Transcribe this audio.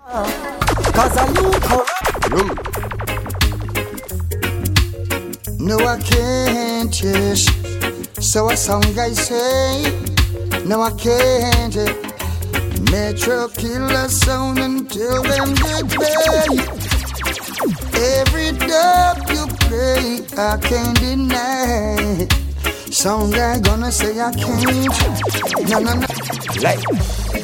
Cause I you corrupt. No, I can't, yes. So a song I say, no, I can't. Metro killer sound until them get paid. Every dub you play, I can't deny. Song I gonna say I can't. No. Like